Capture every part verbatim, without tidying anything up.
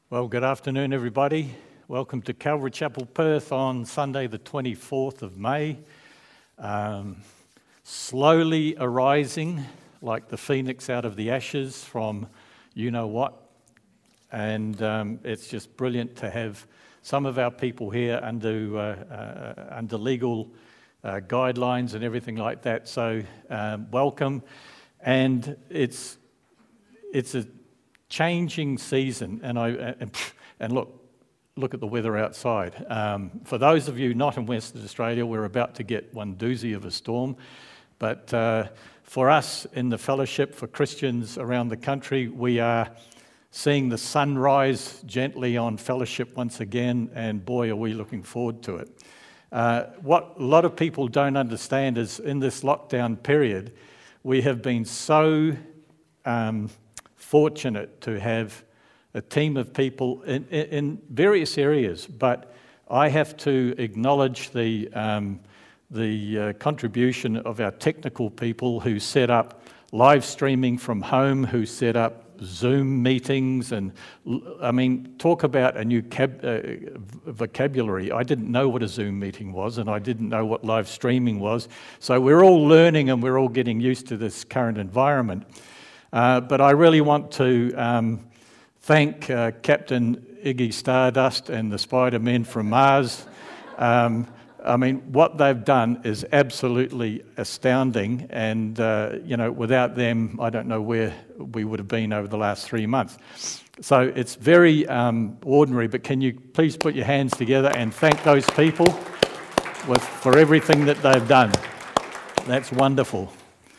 Well, good afternoon, everybody. Welcome to Calvary Chapel, Perth on Sunday, the twenty-fourth of May. Um, slowly arising like the phoenix out of the ashes from you-know-what. And um, it's just brilliant to have some of our people here under, uh, uh, under legal uh, guidelines and everything like that. So um, welcome. And it's it's a changing season, and I and, and look, look at the weather outside. Um, for those of you not in Western Australia, we're about to get one doozy of a storm, but uh, for us in the fellowship, for Christians around the country, we are seeing the sun rise gently on fellowship once again, and boy, are we looking forward to it. Uh, what a lot of people don't understand is in this lockdown period, we have been so um, fortunate to have a team of people in, in various areas, but I have to acknowledge the um, the uh, contribution of our technical people who set up live streaming from home, who set up Zoom meetings, and I mean, talk about a new cab, uh, vocabulary. I didn't know what a Zoom meeting was, and I didn't know what live streaming was, so we're all learning and we're all getting used to this current environment. Uh, but I really want to um, thank uh, Captain Iggy Stardust and the Spider-Men from Mars. Um, I mean, what they've done is absolutely astounding, and uh, you know, without them, I don't know where we would have been over the last three months. So it's very um, ordinary, but can you please put your hands together and thank those people with, for everything that they've done? That's wonderful.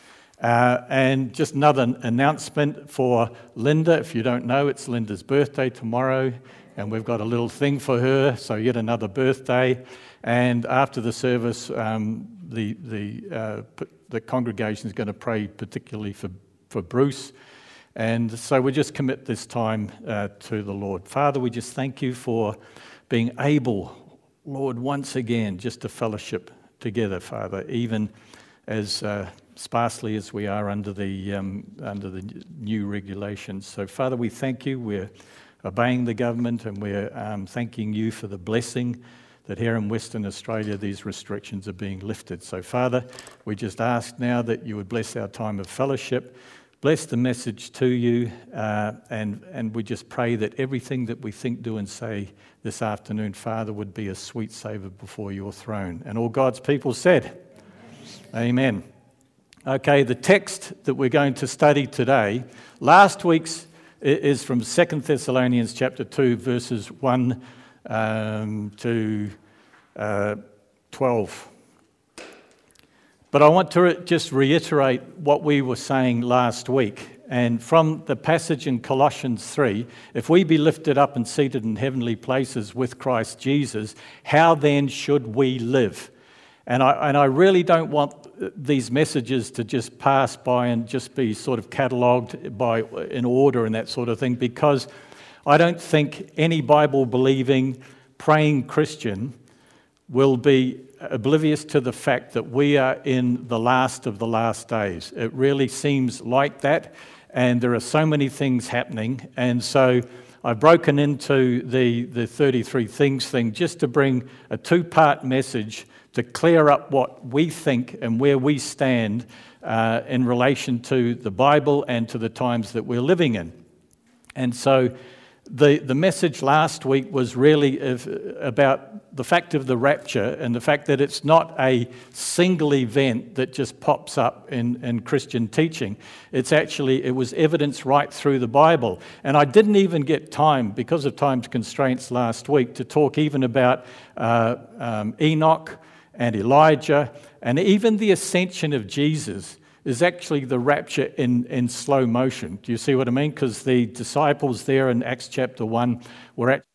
Uh, and just another announcement for Linda. If you don't know, it's Linda's birthday tomorrow, and we've got a little thing for her, so yet another birthday. And after the service, um, the the uh, the congregation is going to pray particularly for, for Bruce. And so we just commit this time uh, to the Lord. Father, we just thank you for being able, Lord, once again, just to fellowship together, Father, even as uh, sparsely as we are under the um, under the new regulations. So, Father, we thank you. We're obeying the government, and we're um, thanking you for the blessing that here in Western Australia these restrictions are being lifted. So, Father, we just ask now that you would bless our time of fellowship, bless the message to you, uh, and and we just pray that everything that we think, do, and say this afternoon, Father, would be a sweet savour before your throne. And all God's people said, Amen. Okay, the text that we're going to study today, last week's is from Second Thessalonians chapter two, verses one um, to uh, twelve. But I want to re- just reiterate what we were saying last week. And from the passage in Colossians three, if we be lifted up and seated in heavenly places with Christ Jesus, how then should we live? And I and I really don't want these messages to just pass by and just be sort of catalogued by in order and that sort of thing, because I don't think any Bible-believing, praying Christian will be oblivious to the fact that we are in the last of the last days. It really seems like that, and there are so many things happening. And so I've broken into the, the thirty-three things thing just to bring a two-part message to clear up what we think and where we stand uh, in relation to the Bible and to the times that we're living in. And so the the message last week was really if, about the fact of the rapture and the fact that it's not a single event that just pops up in, in Christian teaching. It's actually, it was evidence right through the Bible. And I didn't even get time, because of time constraints last week, to talk even about uh, um, Enoch and Elijah, and even the ascension of Jesus is actually the rapture in, in slow motion. Do you see what I mean? Because the disciples there in Acts chapter one were actually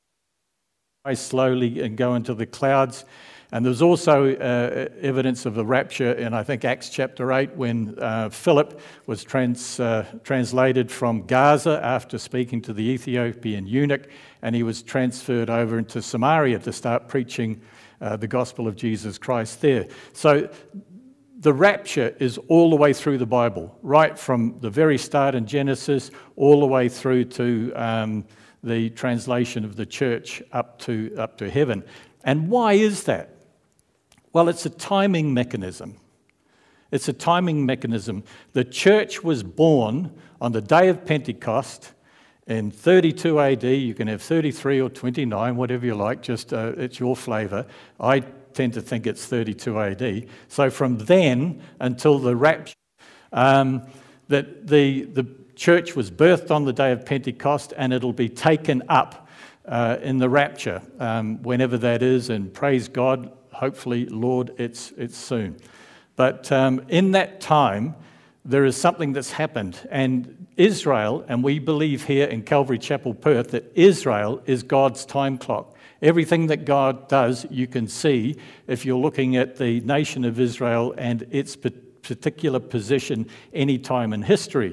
rise slowly and go into the clouds. And there's also uh, evidence of the rapture in, I think, Acts chapter eight, when uh, Philip was trans, uh, translated from Gaza after speaking to the Ethiopian eunuch, and he was transferred over into Samaria to start preaching uh, the gospel of Jesus Christ there. So the rapture is all the way through the Bible, right from the very start in Genesis all the way through to um, the translation of the church up to, up to heaven. And why is that? Well, it's a timing mechanism. It's a timing mechanism. The church was born on the day of Pentecost in thirty-two A D. You can have thirty-three or twenty-nine, whatever you like, just uh, it's your flavour. I tend to think it's thirty-two A D. So from then until the rapture, um, that the, the church was birthed on the day of Pentecost, and it'll be taken up uh, in the rapture, um, whenever that is, and praise God, hopefully, Lord, it's, it's soon. But um, in that time, there is something that's happened, and Israel, and we believe here in Calvary Chapel, Perth, that Israel is God's time clock. Everything that God does, you can see if you're looking at the nation of Israel and its particular position any time in history.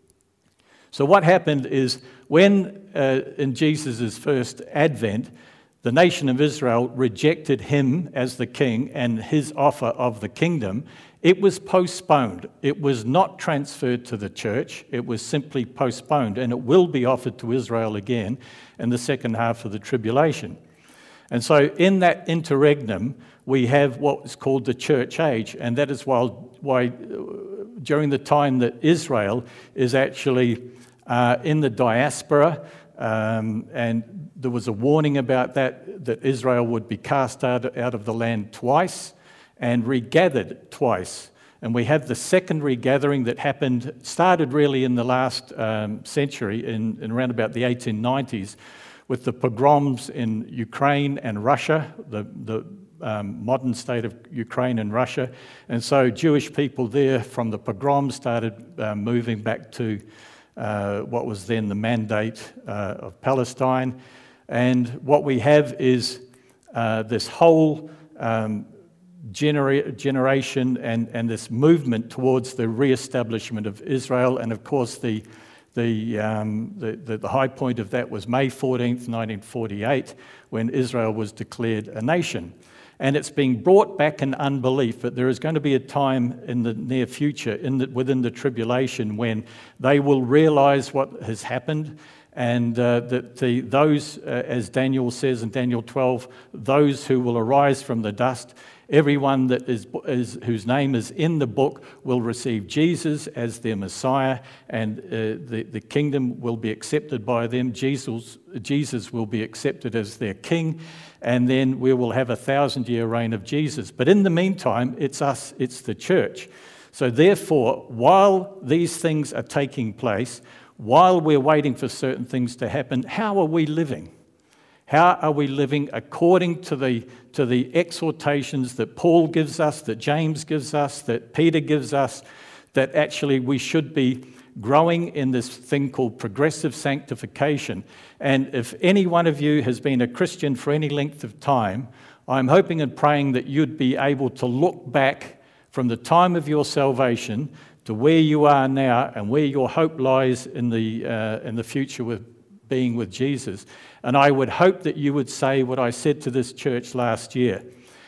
So what happened is when, uh, in Jesus' first advent, the nation of Israel rejected him as the king and his offer of the kingdom, it was postponed. It was not transferred to the church. It was simply postponed, and it will be offered to Israel again in the second half of the tribulation. And so in that interregnum, we have what is called the church age, and that is why, why during the time that Israel is actually uh, in the diaspora, um, and there was a warning about that, that Israel would be cast out, out of the land twice and regathered twice. And we have the second regathering that happened, started really in the last um, century, in, in around about the eighteen nineties, with the pogroms in Ukraine and Russia, the, the um, modern state of Ukraine and Russia. And so Jewish people there from the pogroms started uh, moving back to uh, what was then the Mandate uh, of Palestine. And what we have is uh, this whole um, genera- generation and, and this movement towards the re-establishment of Israel. And of course, the The, um, the, the, the high point of that was May fourteenth, nineteen forty-eight, when Israel was declared a nation. And it's being brought back in unbelief, but there is going to be a time in the near future, in the, within the tribulation, when they will realize what has happened, and uh, that the, those, uh, as Daniel says in Daniel twelve, those who will arise from the dust, everyone that is, is whose name is in the book will receive Jesus as their Messiah, and uh, the, the kingdom will be accepted by them. Jesus, Jesus will be accepted as their king, and then we will have a thousand-year reign of Jesus. But in the meantime, it's us, it's the church. So therefore, while these things are taking place, while we're waiting for certain things to happen, how are we living? How are we living according to the, to the exhortations that Paul gives us, that James gives us, that Peter gives us, that actually we should be growing in this thing called progressive sanctification? And if any one of you has been a Christian for any length of time, I'm hoping and praying that you'd be able to look back from the time of your salvation to where you are now and where your hope lies in the, uh, in the future with being with Jesus. And I would hope that you would say what I said to this church last year: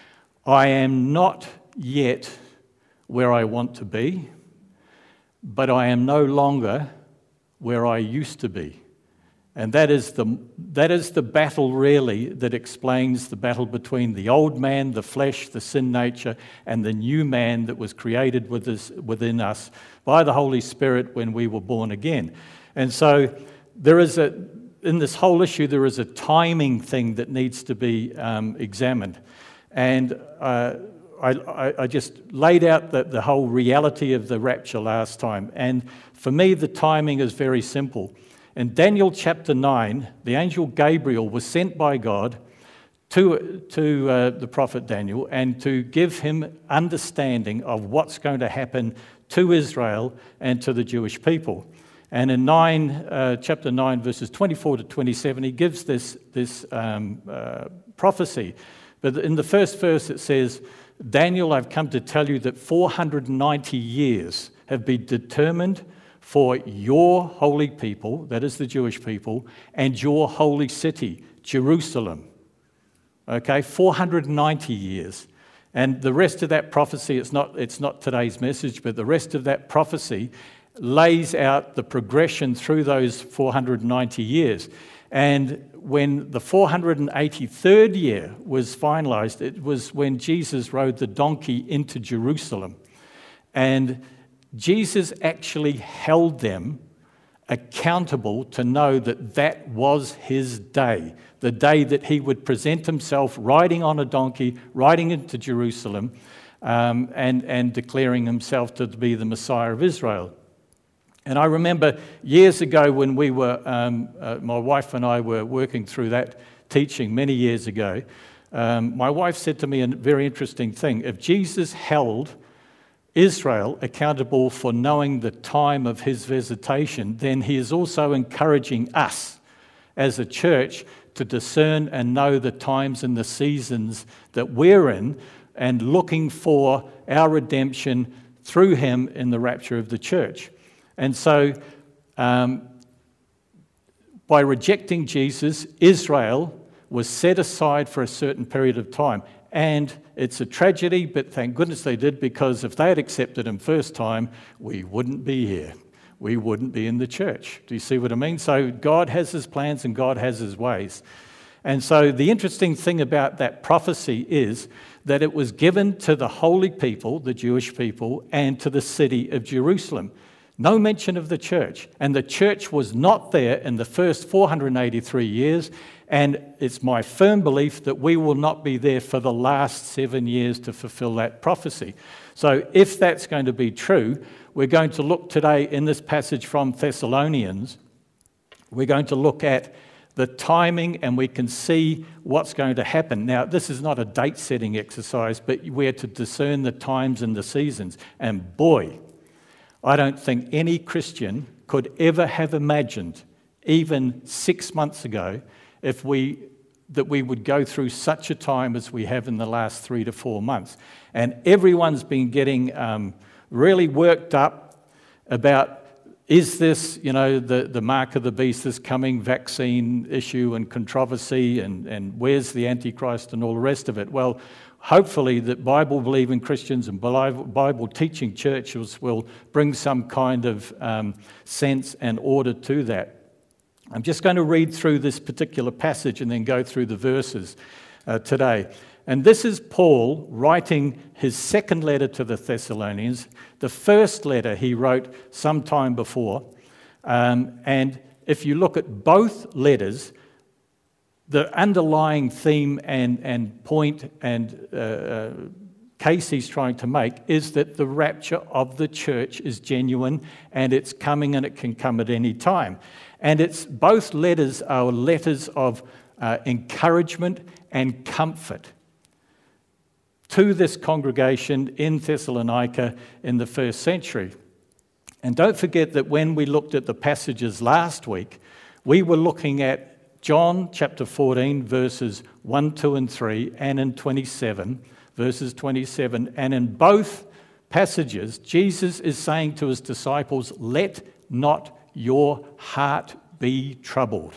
I am not yet where I want to be, but I am no longer where I used to be. And that is the, that is the battle really that explains the battle between the old man, the flesh, the sin nature, and the new man that was created with us, within us by the Holy Spirit when we were born again. And so there is a, in this whole issue, there is a timing thing that needs to be um, examined. And uh, I, I just laid out the, the whole reality of the rapture last time. And for me, the timing is very simple. In Daniel chapter nine, the angel Gabriel was sent by God to, to uh, the prophet Daniel and to give him understanding of what's going to happen to Israel and to the Jewish people. And in nine, uh, chapter nine, verses twenty-four to twenty-seven, he gives this, this um, uh, prophecy. But in the first verse it says, Daniel, I've come to tell you that four hundred ninety years have been determined for your holy people, that is the Jewish people, and your holy city, Jerusalem. Okay, four hundred ninety years. And the rest of that prophecy, it's not, it's not today's message, but the rest of that prophecy lays out the progression through those four hundred ninety years. And when the four hundred eighty-third year was finalized, it was when Jesus rode the donkey into Jerusalem. And Jesus actually held them accountable to know that that was his day, the day that he would present himself riding on a donkey, riding into Jerusalem, um, and, and declaring himself to be the Messiah of Israel. And I remember years ago when we were, um, uh, my wife and I were working through that teaching many years ago, um, my wife said to me a very interesting thing. If Jesus held Israel accountable for knowing the time of his visitation, then he is also encouraging us as a church to discern and know the times and the seasons that we're in and looking for our redemption through him in the rapture of the church. And so um, by rejecting Jesus, Israel was set aside for a certain period of time. And it's a tragedy, but thank goodness they did, because if they had accepted him first time, we wouldn't be here. We wouldn't be in the church. Do you see what I mean? So God has his plans and God has his ways. And so the interesting thing about that prophecy is that it was given to the holy people, the Jewish people, and to the city of Jerusalem. No mention of the church. And the church was not there in the first four hundred eighty-three years. And it's my firm belief that we will not be there for the last seven years to fulfill that prophecy. So if that's going to be true, we're going to look today in this passage from Thessalonians. We're going to look at the timing and we can see what's going to happen. Now, this is not a date-setting exercise, but we're to discern the times and the seasons. And boy, I don't think any Christian could ever have imagined, even six months ago, if we that we would go through such a time as we have in the last three to four months. And everyone's been getting um, really worked up about, is this, you know, the, the mark of the beast, this coming vaccine issue and controversy, and, and where's the Antichrist and all the rest of it? Well, hopefully that Bible-believing Christians and Bible-teaching churches will bring some kind of um, sense and order to that. I'm just going to read through this particular passage and then go through the verses uh, today. And this is Paul writing his second letter to the Thessalonians. The first letter he wrote some time before. Um, and if you look at both letters, the underlying theme and, and point and uh, uh, case he's trying to make is that the rapture of the church is genuine and it's coming, and it can come at any time. And it's both letters are letters of uh, encouragement and comfort to this congregation in Thessalonica in the first century. And don't forget that when we looked at the passages last week, we were looking at John chapter fourteen, verses one, two, and three, and in twenty-seven, verses twenty-seven. And in both passages, Jesus is saying to his disciples, let not your heart be troubled.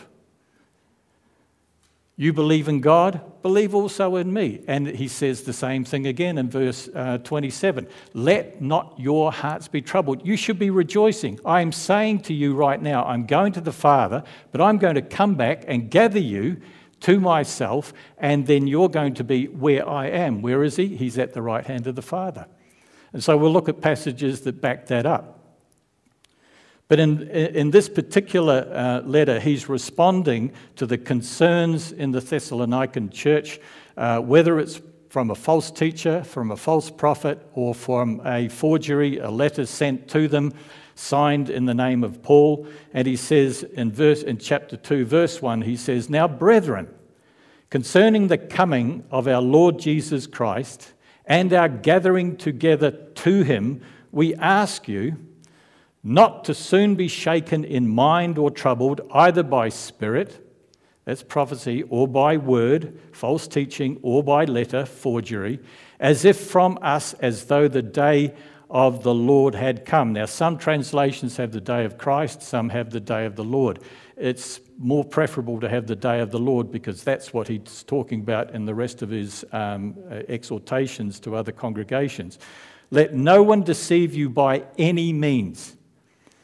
You believe in God, believe also in me. And he says the same thing again in verse uh, twenty-seven. Let not your hearts be troubled. You should be rejoicing. I am saying to you right now, I'm going to the Father, but I'm going to come back and gather you to myself, and then you're going to be where I am. Where is he? He's at the right hand of the Father. And so we'll look at passages that back that up. But in, in this particular uh, letter, he's responding to the concerns in the Thessalonican church, uh, whether it's from a false teacher, from a false prophet, or from a forgery, a letter sent to them, signed in the name of Paul. And he says in verse in chapter two, verse one, he says, now, brethren, concerning the coming of our Lord Jesus Christ and our gathering together to him, we ask you not to soon be shaken in mind or troubled, either by spirit, that's prophecy, or by word, false teaching, or by letter, forgery, as if from us, as though the day of the Lord had come. Now, some translations have the day of Christ, some have the day of the Lord. It's more preferable to have the day of the Lord, because that's what he's talking about in the rest of his um, exhortations to other congregations. Let no one deceive you by any means.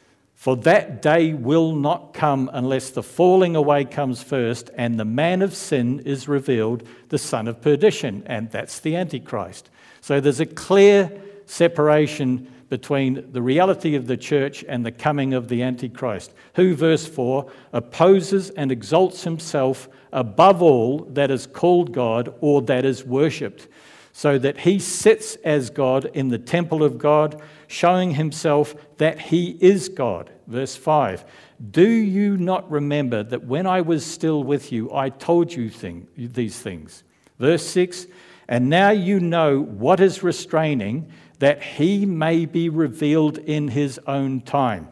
For that day will not come unless the falling away comes first and the man of sin is revealed, the son of perdition, and that's the Antichrist. So there's a clear separation between the reality of the church and the coming of the Antichrist, who, verse four, opposes and exalts himself above all that is called God or that is worshipped, so that he sits as God in the temple of God, showing himself that he is God. Verse five, do you not remember that when I was still with you, I told you thing, these things? Verse six, and now you know what is restraining, that he may be revealed in his own time.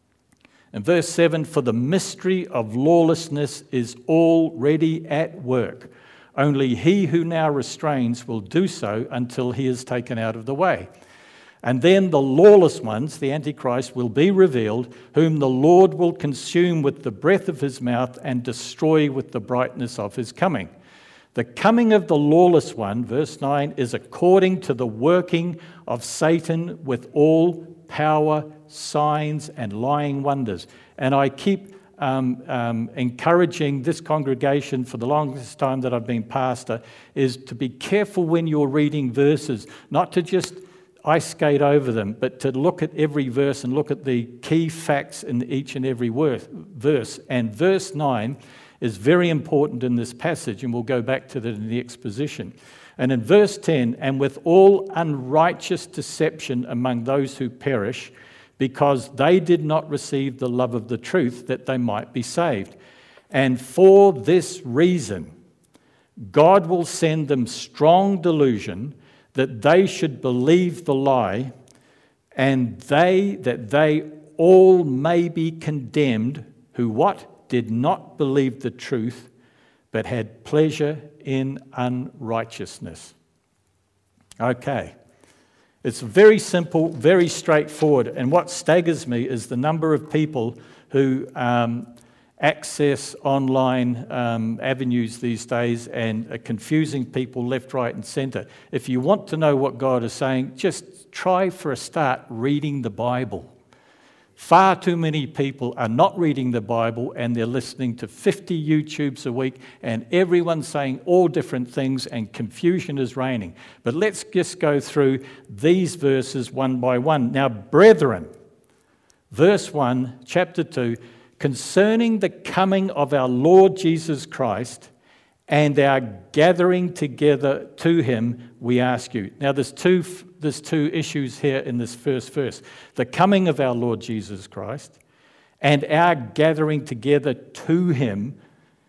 And verse seven, for the mystery of lawlessness is already at work. Only he who now restrains will do so until he is taken out of the way. And then the lawless ones, the Antichrist, will be revealed, whom the Lord will consume with the breath of his mouth and destroy with the brightness of his coming. The coming of the lawless one, verse nine, is according to the working of Satan with all power, signs, and lying wonders. And I keep um, um, encouraging this congregation for the longest time that I've been pastor is to be careful when you're reading verses, not to just ice skate over them, but to look at every verse and look at the key facts in each and every verse. And verse nine is very important in this passage, and we'll go back to that in the exposition. And in verse ten, and with all unrighteous deception among those who perish, because they did not receive the love of the truth, that they might be saved. And for this reason, God will send them strong delusion, that they should believe the lie, and they that they all may be condemned, who what? Did not believe the truth, but had pleasure in unrighteousness. Okay. It's very simple, very straightforward. And what staggers me is the number of people who um, access online um, avenues these days and are confusing people left, right, and centre. If you want to know what God is saying, just try for a start reading the Bible. Far too many people are not reading the Bible and they're listening to fifty YouTubes a week and everyone's saying all different things and confusion is reigning. But let's just go through these verses one by one. Now, brethren, verse one, chapter two, concerning the coming of our Lord Jesus Christ and our gathering together to him, we ask you. Now, there's two There's two issues here in this first verse. The coming of our Lord Jesus Christ and our gathering together to him.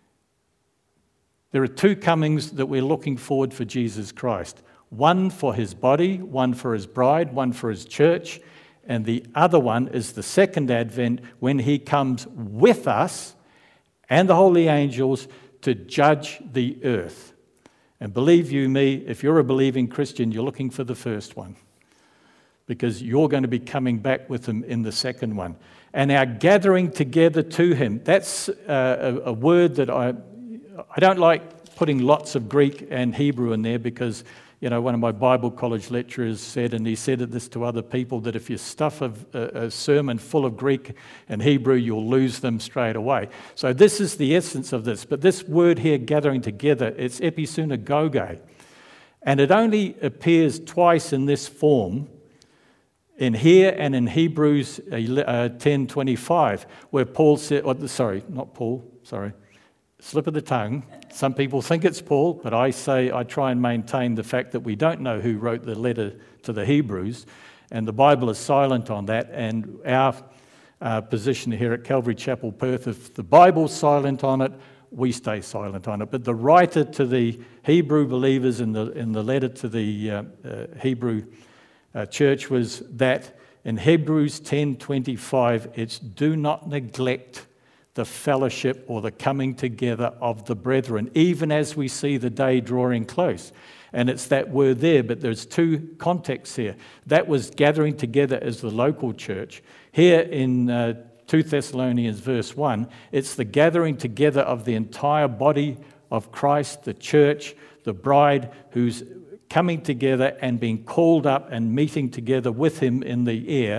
There are two comings that we're looking forward for Jesus Christ. One for his body, one for his bride, one for his church. And the other one is the second advent when he comes with us and the holy angels to judge the earth. And believe you me, if you're a believing Christian, you're looking for the first one because you're going to be coming back with him in the second one. And our gathering together to him, that's uh, a, a word that I I don't like putting lots of Greek and Hebrew in there because, you know, one of my Bible college lecturers said, and he said this to other people, that if you stuff a, a sermon full of Greek and Hebrew, you'll lose them straight away. So this is the essence of this. But this word here, gathering together, it's episynagoge. And it only appears twice in this form, in here and in Hebrews ten twenty-five, where Paul said, oh, sorry, not Paul, sorry, slip of the tongue. Some people think it's Paul, but I say I try and maintain the fact that we don't know who wrote the letter to the Hebrews, and the Bible is silent on that. And our uh, position here at Calvary Chapel Perth, if the Bible's silent on it, we stay silent on it. But the writer to the Hebrew believers in the in the letter to the uh, uh, Hebrew uh, church was that in Hebrews ten twenty-five, it's do not neglect the fellowship or the coming together of the brethren, even as we see the day drawing close. And it's that word there, but there's two contexts here. That was gathering together as the local church. Here in uh, two Thessalonians verse one, it's the gathering together of the entire body of Christ, the church, the bride, who's coming together and being called up and meeting together with him in the air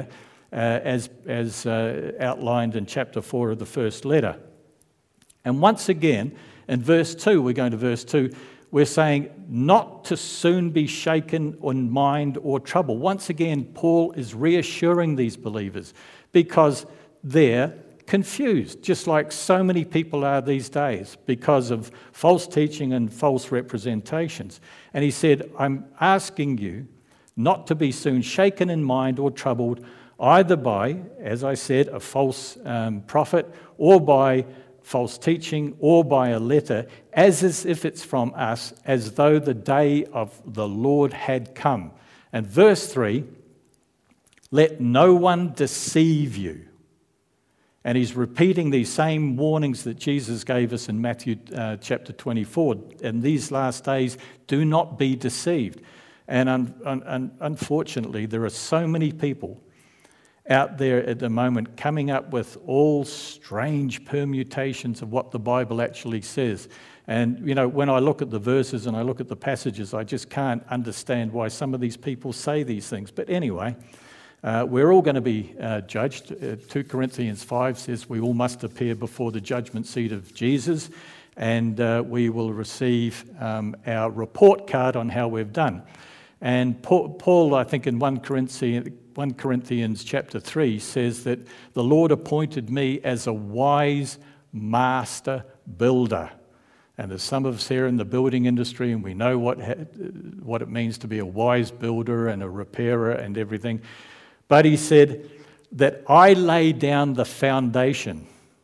uh, as, as uh, outlined in chapter four of the first letter. And once again, in verse two, we're going to verse two, we're saying not to soon be shaken in mind or trouble. Once again, Paul is reassuring these believers because they're confused, just like so many people are these days because of false teaching and false representations. And he said, I'm asking you not to be soon shaken in mind or troubled, either by, as I said, a false um, prophet, or by false teaching, or by a letter, as, as if it's from us, as though the day of the Lord had come. And verse three, let no one deceive you. And he's repeating these same warnings that Jesus gave us in Matthew uh, chapter twenty-four. In these last days, do not be deceived. And un- un- unfortunately, there are so many people out there at the moment coming up with all strange permutations of what the Bible actually says. And, you know, when I look at the verses and I look at the passages, I just can't understand why some of these people say these things. But anyway, Uh, we're all going to be uh, judged. Uh, two Corinthians five says we all must appear before the judgment seat of Jesus, and uh, we will receive um, our report card on how we've done. And Paul, Paul I think in First Corinthians, First Corinthians chapter three says that the Lord appointed me as a wise master builder. And there's some of us here in the building industry, and we know what ha- what it means to be a wise builder and a repairer and everything. But he said that I lay down the foundation.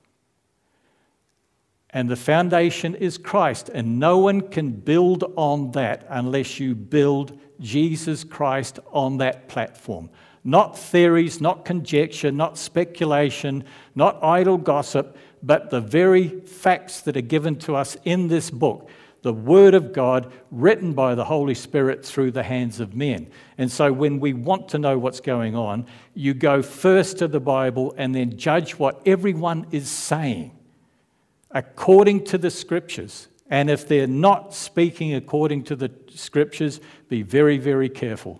And the foundation is Christ. And no one can build on that unless you build Jesus Christ on that platform. Not theories, not conjecture, not speculation, not idle gossip, but the very facts that are given to us in this book. The Word of God written by the Holy Spirit through the hands of men. And so when we want to know what's going on, you go first to the Bible and then judge what everyone is saying according to the Scriptures. And if they're not speaking according to the Scriptures, be very, very careful.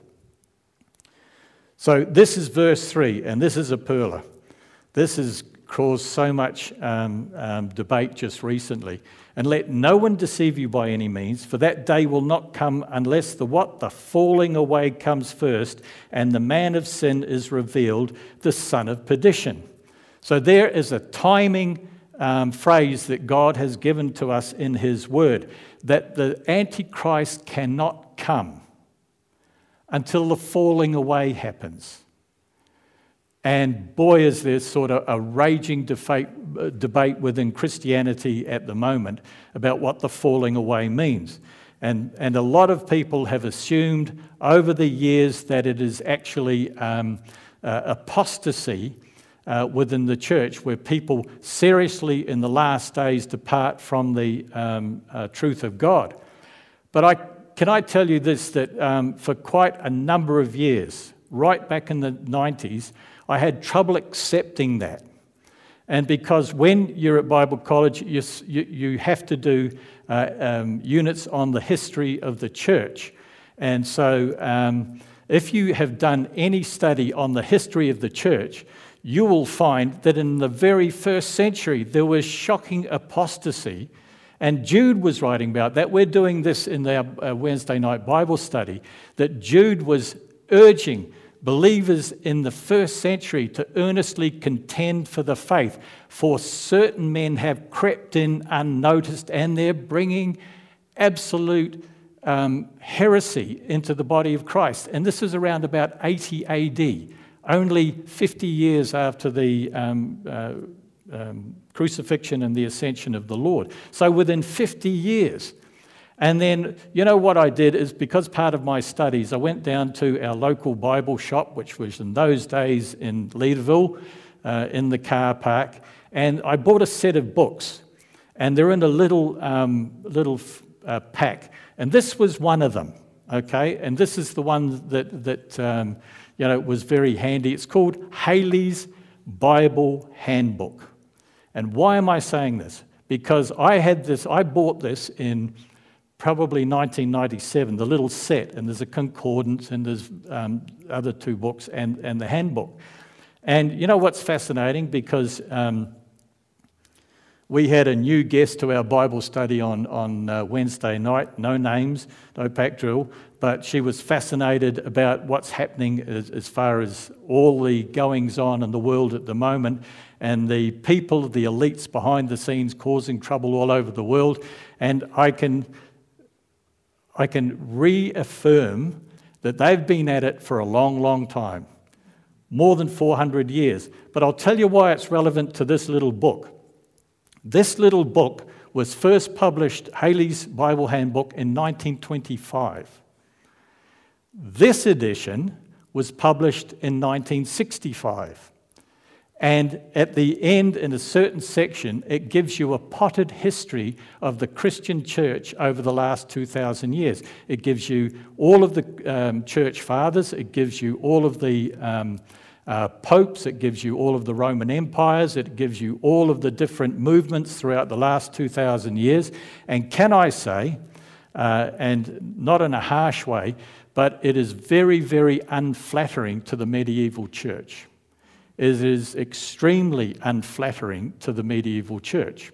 So this is verse three, and this is a perler. This has caused so much um, um, debate just recently. And let no one deceive you by any means, for that day will not come unless the what? The falling away comes first, and the man of sin is revealed, the son of perdition. So there is a timing um, phrase that God has given to us in his word, that the Antichrist cannot come until the falling away happens. And boy, is there sort of a raging debate, debate within Christianity at the moment about what the falling away means. And, and a lot of people have assumed over the years that it is actually um, uh, apostasy uh, within the church, where people seriously in the last days depart from the um, uh, truth of God. But I, can I tell you this, that um, for quite a number of years, right back in the nineties, I had trouble accepting that. And because when you're at Bible college, you, you, you have to do uh, um, units on the history of the church. And so um, if you have done any study on the history of the church, you will find that in the very first century, there was shocking apostasy. And Jude was writing about that. We're doing this in our uh, Wednesday night Bible study, that Jude was urging believers in the first century to earnestly contend for the faith, for certain men have crept in unnoticed and they're bringing absolute um, heresy into the body of Christ. And this is around about eighty A D, only fifty years after the um, uh, um, crucifixion and the ascension of the Lord. So within fifty years. And then, you know what I did is, because part of my studies, I went down to our local Bible shop, which was in those days in Leederville, uh, in the car park, and I bought a set of books, and they're in a little um, little uh, pack, and this was one of them, okay? And this is the one that that um, you know was very handy. It's called Haley's Bible Handbook. And why am I saying this? Because I had this, I bought this in probably nineteen ninety-seven, the little set, and there's a concordance and there's um, other two books and, and the handbook. And you know what's fascinating? Because um, we had a new guest to our Bible study on, on uh, Wednesday night, no names, no pack drill, but she was fascinated about what's happening as, as far as all the goings-on in the world at the moment and the people, the elites behind the scenes causing trouble all over the world. And I can, I can reaffirm that they've been at it for a long, long time, more than four hundred years. But I'll tell you why it's relevant to this little book. This little book was first published, Haley's Bible Handbook, in nineteen twenty-five. This edition was published in nineteen sixty-five. And at the end, in a certain section, it gives you a potted history of the Christian church over the last two thousand years. It gives you all of the um, church fathers, it gives you all of the um, uh, popes, it gives you all of the Roman empires, it gives you all of the different movements throughout the last two thousand years. And can I say, uh, and not in a harsh way, but it is very, very unflattering to the medieval church. It is extremely unflattering to the medieval church.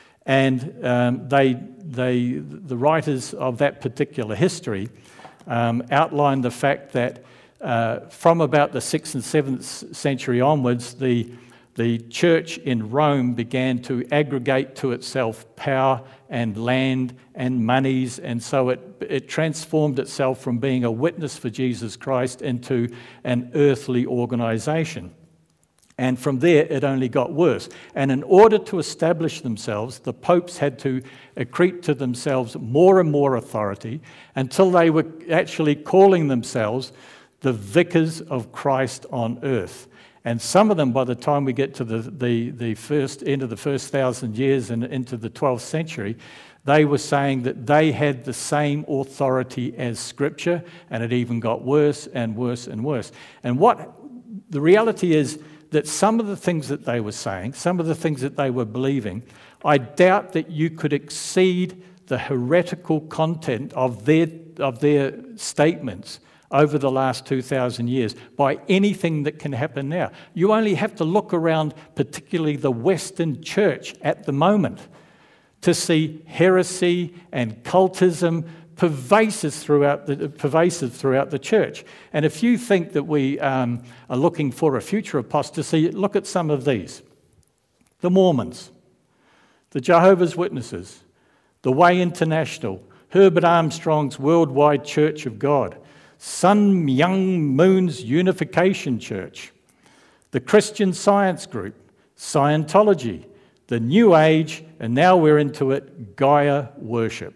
And um, they, they, the writers of that particular history um, outline the fact that uh, from about the sixth and seventh century onwards, the, the church in Rome began to aggregate to itself power and land and monies, and so it, it transformed itself from being a witness for Jesus Christ into an earthly organisation. And from there, it only got worse. And in order to establish themselves, the popes had to accrete to themselves more and more authority until they were actually calling themselves the vicars of Christ on earth. And some of them, by the time we get to the, the, the first end of the first thousand years and into the twelfth century, they were saying that they had the same authority as Scripture, and it even got worse and worse and worse. And what the reality is, that some of the things that they were saying, some of the things that they were believing, I doubt that you could exceed the heretical content of their, of their statements over the last two thousand years by anything that can happen now. You only have to look around, particularly the Western church at the moment, to see heresy and cultism pervasive throughout the, pervasive throughout the church. And if you think that we um, are looking for a future apostasy, look at some of these. The Mormons, the Jehovah's Witnesses, the Way International, Herbert Armstrong's Worldwide Church of God, Sun Myung Moon's Unification Church, the Christian Science Group, Scientology, the New Age, and now we're into it, Gaia worship.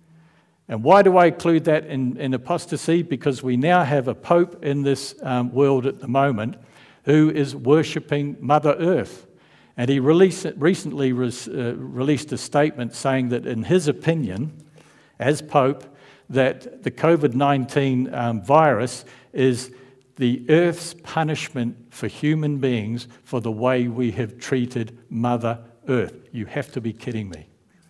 And why do I include that in, in apostasy? Because we now have a pope in this um, world at the moment who is worshipping Mother Earth. And he released, recently res, uh, released a statement saying that in his opinion, as pope, that the COVID nineteen um, virus is the Earth's punishment for human beings for the way we have treated Mother Earth. You have to be kidding me.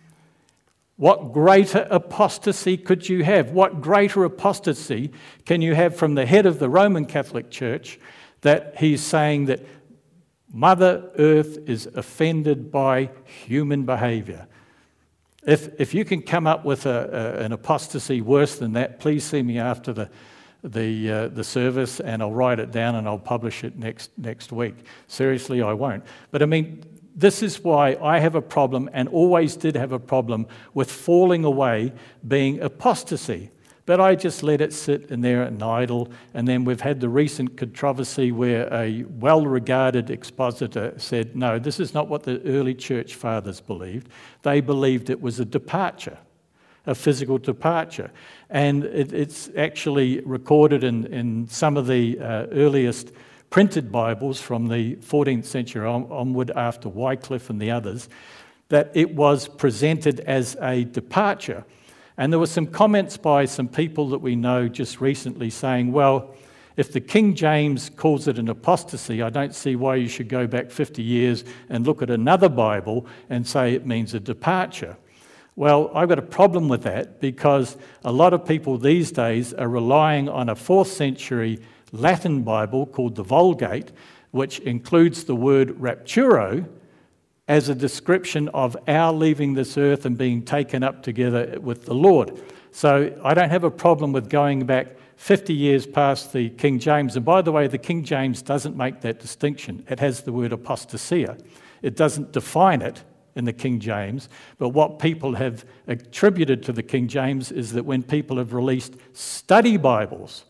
What greater apostasy could you have? What greater apostasy can you have from the head of the Roman Catholic Church that he's saying that Mother Earth is offended by human behaviour? If, if you can come up with a, a, an apostasy worse than that, please see me after the, the, uh, the service and I'll write it down and I'll publish it next, next week. Seriously, I won't. But I mean, this is why I have a problem and always did have a problem with falling away being apostasy. But I just let it sit in there and idle. And then we've had the recent controversy where a well-regarded expositor said, no, this is not what the early church fathers believed. They believed it was a departure, a physical departure. And it, it's actually recorded in, in some of the uh, earliest printed Bibles from the fourteenth century on, onward after Wycliffe and the others, that it was presented as a departure. And there were some comments by some people that we know just recently saying, well, if the King James calls it an apostasy, I don't see why you should go back fifty years and look at another Bible and say it means a departure. Well, I've got a problem with that because a lot of people these days are relying on a fourth century Latin Bible called the Vulgate, which includes the word rapturo as a description of our leaving this earth and being taken up together with the Lord. So I don't have a problem with going back fifty years past the King James. And by the way, the King James doesn't make that distinction. It has the word apostasia. It doesn't define it in the King James, but what people have attributed to the King James is that when people have released study Bibles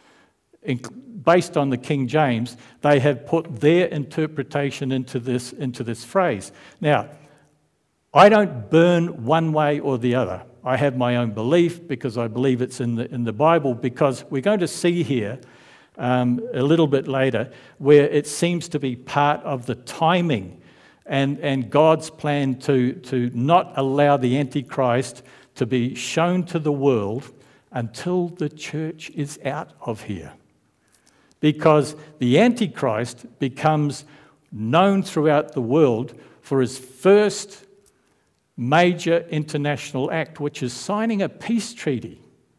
based on the King James, they have put their interpretation into this, into this phrase. Now, I don't burn one way or the other. I have my own belief because I believe it's in the, in the Bible, because we're going to see here um, a little bit later where it seems to be part of the timing and, and God's plan to, to not allow the Antichrist to be shown to the world until the church is out of here. Because the Antichrist becomes known throughout the world for his first major international act, which is signing a peace treaty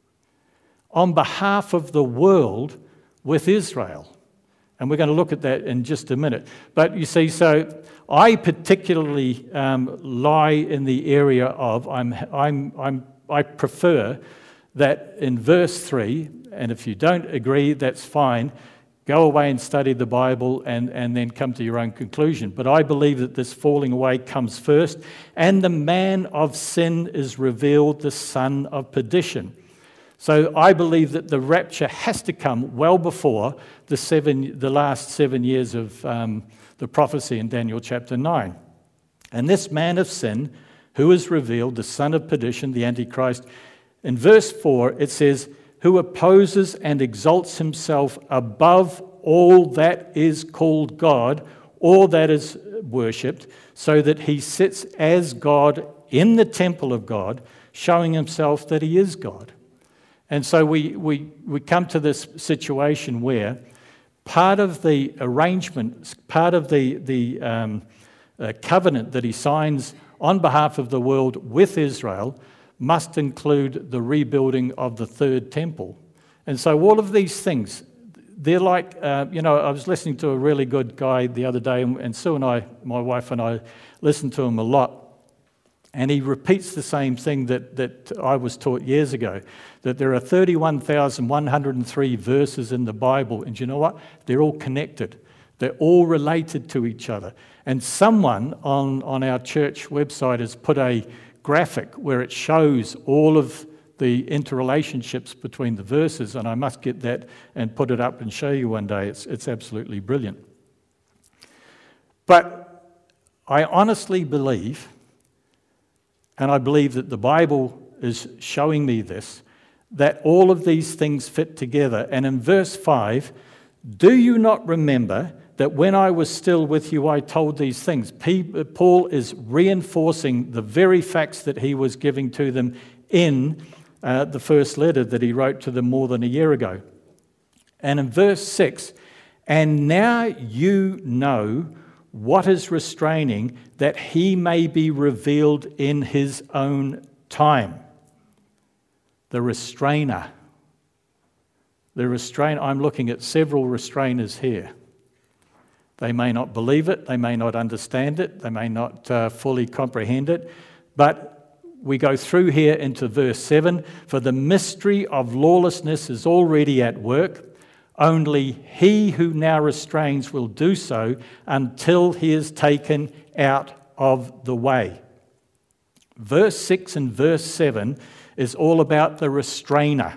on behalf of the world with Israel. And we're going to look at that in just a minute. But you see, so I particularly um, lie in the area of, I'm, I'm, I'm, I prefer that in verse three, and if you don't agree, that's fine, go away and study the Bible and, and then come to your own conclusion. But I believe that this falling away comes first. And the man of sin is revealed, the son of perdition. So I believe that the rapture has to come well before the seven, the last seven years of um, the prophecy in Daniel chapter nine. And this man of sin, who is revealed, the son of perdition, the Antichrist, in verse four it says, who opposes and exalts himself above all that is called God, or that is worshipped, so that he sits as God in the temple of God, showing himself that he is God. And so we, we, we come to this situation where part of the arrangement, part of the, the um, uh, covenant that he signs on behalf of the world with Israel must include the rebuilding of the third temple. And so all of these things, they're like, uh, you know, I was listening to a really good guy the other day, and Sue and I, my wife and I, listened to him a lot. And he repeats the same thing that, that I was taught years ago, that there are thirty-one thousand one hundred three verses in the Bible, and you know what? They're all connected. They're all related to each other. And someone on, on our church website has put a graphic where it shows all of the interrelationships between the verses, and I must get that and put it up and show you one day. It's, it's absolutely brilliant. But I honestly believe, and I believe that the Bible is showing me this, that all of these things fit together. And in verse five, do you not remember that when I was still with you, I told these things? Paul is reinforcing the very facts that he was giving to them in uh, the first letter that he wrote to them more than a year ago. And in verse six, and now you know what is restraining, that he may be revealed in his own time. The restrainer. The restrainer, I'm looking at several restrainers here. They may not believe it, they may not understand it, they may not uh, fully comprehend it, but we go through here into verse seven, for the mystery of lawlessness is already at work. Only he who now restrains will do so until he is taken out of the way. Verse six and verse seven is all about the restrainer.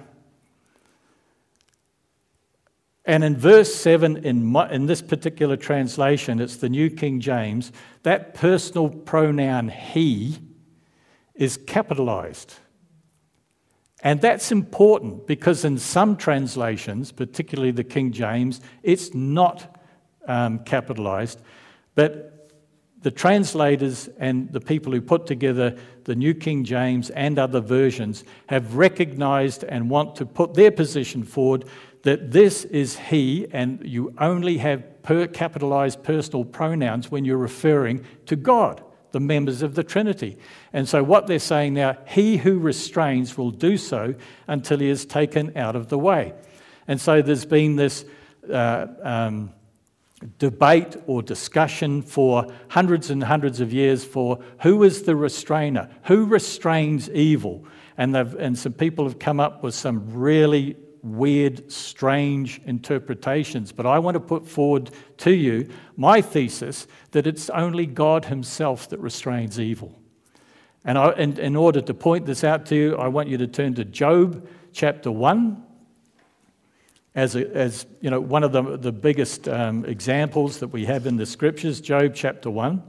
And in verse seven, in, my, in this particular translation, it's the New King James, that personal pronoun he is capitalized. And that's important because in some translations, particularly the King James, it's not um, capitalized. But the translators and the people who put together the New King James and other versions have recognized and want to put their position forward that this is he, and you only have per capitalized personal pronouns when you're referring to God, the members of the Trinity. And so what they're saying now, he who restrains will do so until he is taken out of the way. And so there's been this uh, um, debate or discussion for hundreds and hundreds of years for who is the restrainer, who restrains evil. And, they've, and some people have come up with some really weird, strange interpretations. But I want to put forward to you my thesis that it's only God himself that restrains evil. And, I, and in order to point this out to you, I want you to turn to Job chapter one. As, a, as you know, one of the, the biggest um, examples that we have in the scriptures, Job chapter one.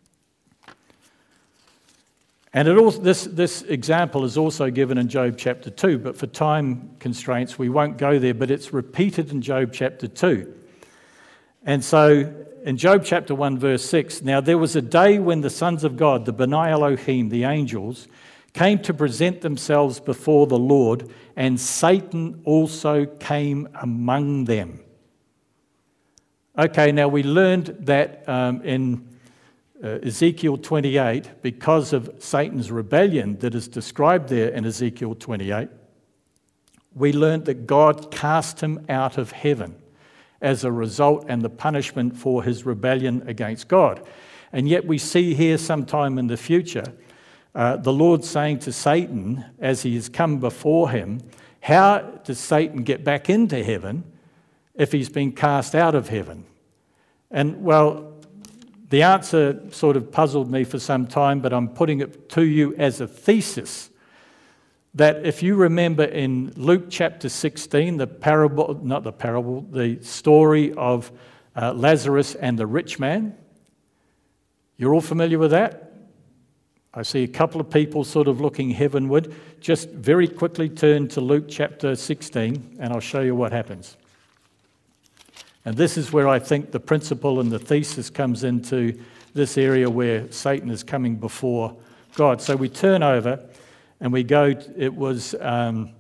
And it also, this, this example is also given in Job chapter two, but for time constraints we won't go there, but it's repeated in Job chapter two. And so in Job chapter one verse six, now there was a day when the sons of God, the B'nai Elohim, the angels, came to present themselves before the Lord, and Satan also came among them. Okay, now we learned that um, in uh, Ezekiel twenty-eight, because of Satan's rebellion that is described there in Ezekiel twenty-eight, we learned that God cast him out of heaven as a result and the punishment for his rebellion against God. And yet we see here sometime in the future Uh, the Lord saying to Satan, as he has come before him, how does Satan get back into heaven if he's been cast out of heaven? And, well, the answer sort of puzzled me for some time, but I'm putting it to you as a thesis that if you remember in Luke chapter sixteen, the parable, not the parable, the story of uh, Lazarus and the rich man, you're all familiar with that? I see a couple of people sort of looking heavenward. Just very quickly turn to Luke chapter sixteen and I'll show you what happens. And this is where I think the principle and the thesis comes into this area where Satan is coming before God. So we turn over and we go, it was um,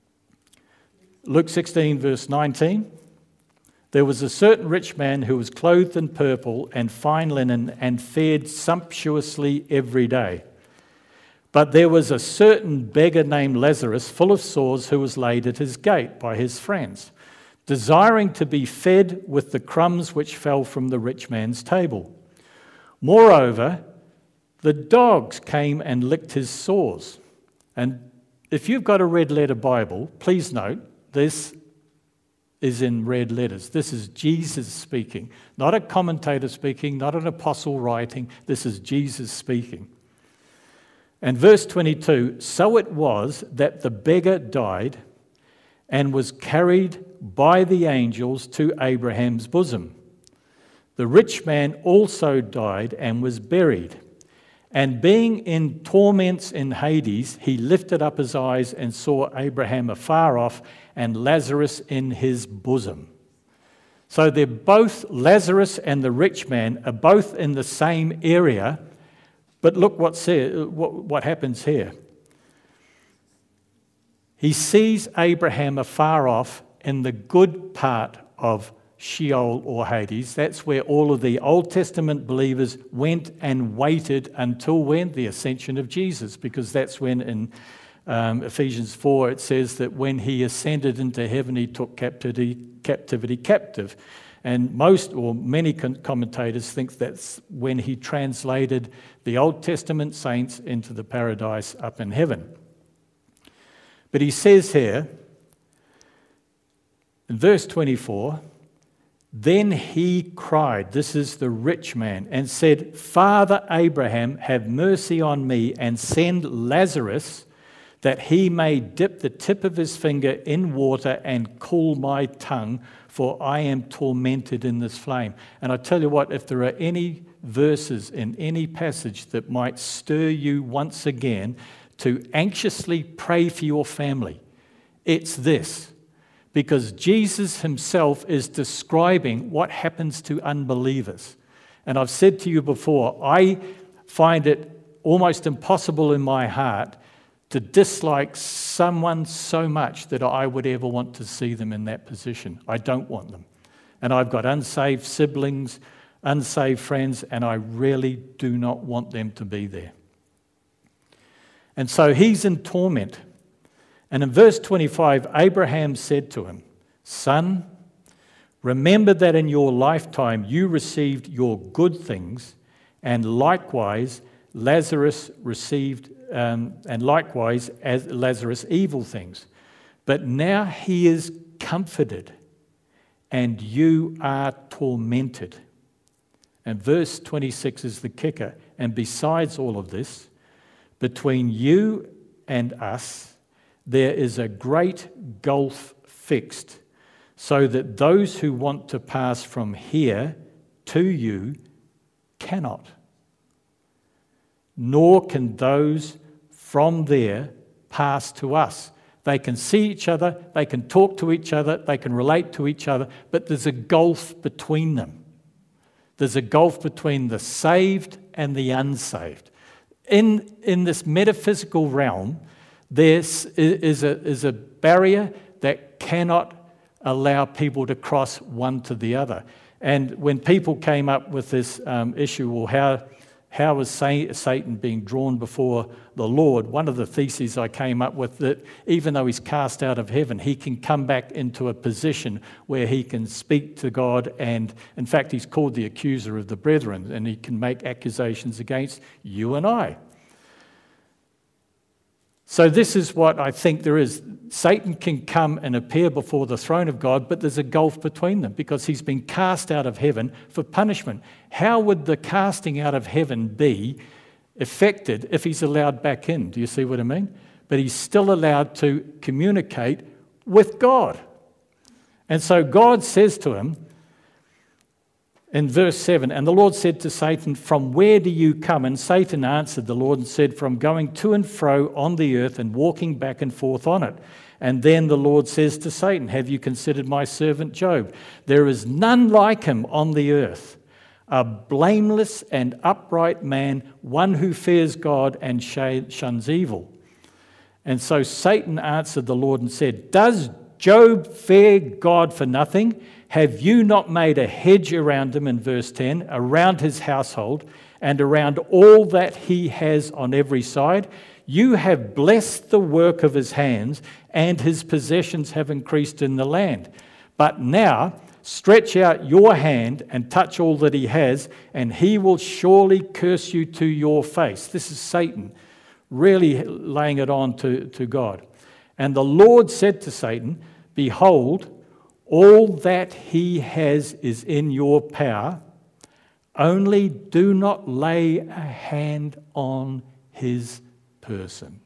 Luke sixteen verse nineteen. There was a certain rich man who was clothed in purple and fine linen and fared sumptuously every day. But there was a certain beggar named Lazarus, full of sores, who was laid at his gate by his friends, desiring to be fed with the crumbs which fell from the rich man's table. Moreover, the dogs came and licked his sores. And if you've got a red letter Bible, please note this is in red letters. This is Jesus speaking, not a commentator speaking, not an apostle writing. This is Jesus speaking. And verse twenty-two, so it was that the beggar died and was carried by the angels to Abraham's bosom. The rich man also died and was buried. And being in torments in Hades, he lifted up his eyes and saw Abraham afar off and Lazarus in his bosom. So they're both, Lazarus and the rich man are both in the same area, but look what, say, what, what happens here. He sees Abraham afar off in the good part of Sheol or Hades. That's where all of the Old Testament believers went and waited until when? The ascension of Jesus, because that's when in um, Ephesians four it says that when he ascended into heaven, he took captivity, captivity captive. And most or many commentators think that's when he translated the Old Testament saints into the paradise up in heaven. But he says here, in verse twenty-four, then he cried, this is the rich man, and said, Father Abraham, have mercy on me and send Lazarus that he may dip the tip of his finger in water and cool my tongue, for I am tormented in this flame. And I tell you what, if there are any verses in any passage that might stir you once again to anxiously pray for your family, it's this. Because Jesus himself is describing what happens to unbelievers. And I've said to you before, I find it almost impossible in my heart to dislike someone so much that I would ever want to see them in that position. I don't want them. And I've got unsaved siblings, unsaved friends, and I really do not want them to be there. And so he's in torment. And in verse twenty-five, Abraham said to him, Son, Remember that in your lifetime you received your good things, and likewise Lazarus received, um, and likewise as Lazarus evil things. But now he is comforted, and you are tormented. And verse twenty-six is the kicker. And besides all of this, between you and us, there is a great gulf fixed, so that those who want to pass from here to you cannot, nor can those from there pass to us. They can see each other, they can talk to each other, they can relate to each other, but there's a gulf between them. There's a gulf between the saved and the unsaved. In, in this metaphysical realm, there is a, is a barrier that cannot allow people to cross one to the other. And when people came up with this um, issue, well, how, how was Satan being drawn before the Lord? One of the theses I came up with, that even though he's cast out of heaven, he can come back into a position where he can speak to God, and in fact he's called the accuser of the brethren, and he can make accusations against you and I. So this is what I think there is. Satan can come and appear before the throne of God, but there's a gulf between them because he's been cast out of heaven for punishment. How would the casting out of heaven be affected if he's allowed back in? Do you see what I mean? But he's still allowed to communicate with God. And so God says to him in verse seven, and the Lord said to Satan, from where do you come? And Satan answered the Lord and said, from going to and fro on the earth and walking back and forth on it. And then the Lord says to Satan, have you considered my servant Job? There is none like him on the earth, a blameless and upright man, one who fears God and shuns evil. And so Satan answered the Lord and said, does Job fear God for nothing? Have you not made a hedge around him, in verse ten, around his household and around all that he has on every side? You have blessed the work of his hands, and his possessions have increased in the land. But now stretch out your hand and touch all that he has, and he will surely curse you to your face. This is Satan really laying it on to, to God. And the Lord said to Satan, behold, all that he has is in your power, only do not lay a hand on his person.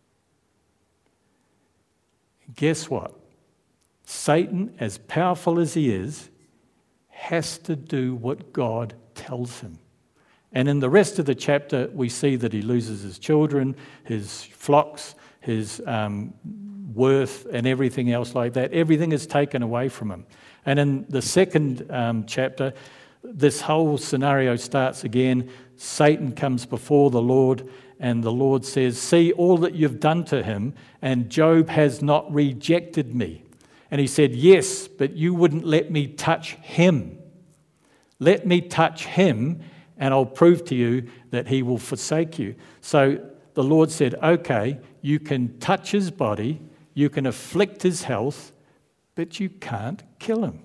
Guess what? Satan, as powerful as he is, has to do what God tells him. And in the rest of the chapter, we see that he loses his children, his flocks, his um, worth, and everything else like that. Everything is taken away from him. And in the second um, chapter, this whole scenario starts again. Satan comes before the Lord, and the Lord says, see all that you've done to him, and Job has not rejected me. And he said, yes, but you wouldn't let me touch him. Let me touch him, and I'll prove to you that he will forsake you. So the Lord said, okay, you can touch his body, you can afflict his health, but you can't kill him.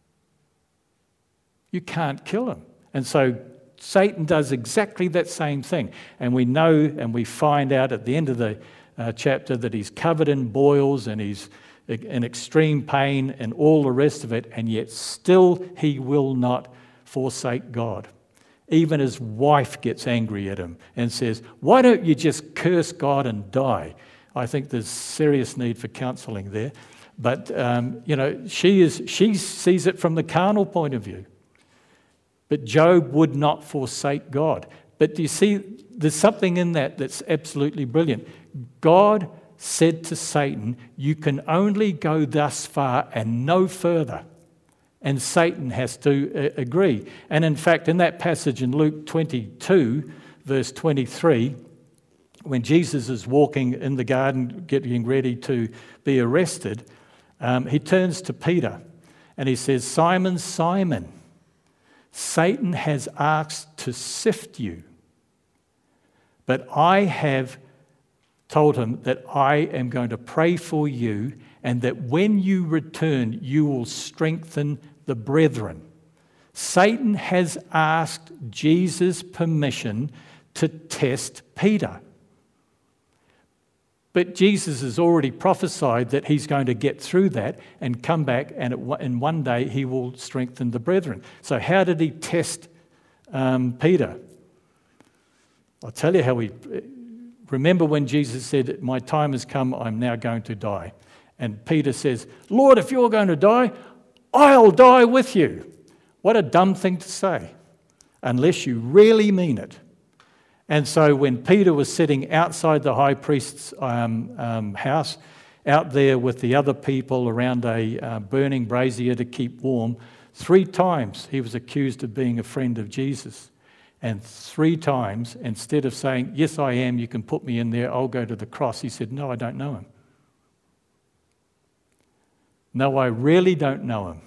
You can't kill him. And so Satan does exactly that same thing. And we know and we find out at the end of the uh, chapter that he's covered in boils and he's in extreme pain and all the rest of it, and yet still he will not forsake God. Even his wife gets angry at him and says, why don't you just curse God and die? I think there's serious need for counselling there. But, um, you know, she is she sees it from the carnal point of view. But Job would not forsake God. But do you see, there's something in that that's absolutely brilliant. God said to Satan, you can only go thus far and no further. And Satan has to uh, agree. And in fact, in that passage in Luke twenty-two, verse twenty-three, when Jesus is walking in the garden getting ready to be arrested, um, he turns to Peter and he says, Simon, Simon, Satan has asked to sift you, but I have told him that I am going to pray for you and that when you return, you will strengthen the brethren. Satan has asked Jesus permission to test Peter. But Jesus has already prophesied that he's going to get through that and come back, and in one day he will strengthen the brethren. So how did he test um, Peter? I'll tell you how he... Remember when Jesus said, "My time has come, I'm now going to die." And Peter says, "Lord, if you're going to die, I'll die with you." What a dumb thing to say, unless you really mean it. And so when Peter was sitting outside the high priest's um, um, house, out there with the other people around a uh, burning brazier to keep warm, three times he was accused of being a friend of Jesus. And three times, instead of saying, "Yes, I am, you can put me in there, I'll go to the cross," he said, "No, I don't know him. No, I really don't know him.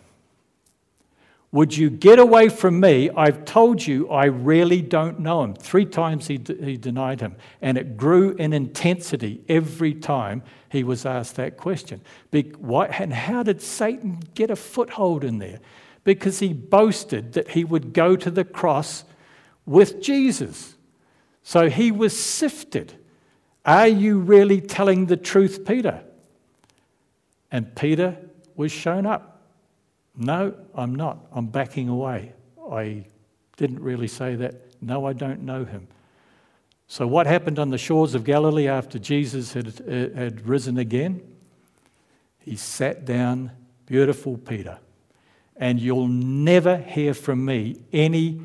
Would you get away from me? I've told you I really don't know him." Three times he, d- he denied him. And it grew in intensity every time he was asked that question. Be- why, and how did Satan get a foothold in there? Because he boasted that he would go to the cross with Jesus. So he was sifted. Are you really telling the truth, Peter? And Peter was shown up. "No, I'm not. I'm backing away. I didn't really say that. No, I don't know him." So what happened on the shores of Galilee after Jesus had, had risen again? He sat down, beautiful Peter. And you'll never hear from me any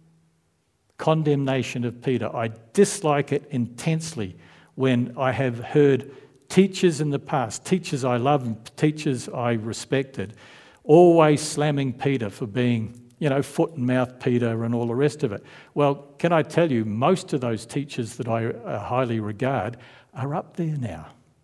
condemnation of Peter. I dislike it intensely when I have heard teachers in the past, teachers I love and teachers I respected, always slamming Peter for being, you know, foot and mouth Peter and all the rest of it. Well, can I tell you, most of those teachers that I uh, highly regard are up there now.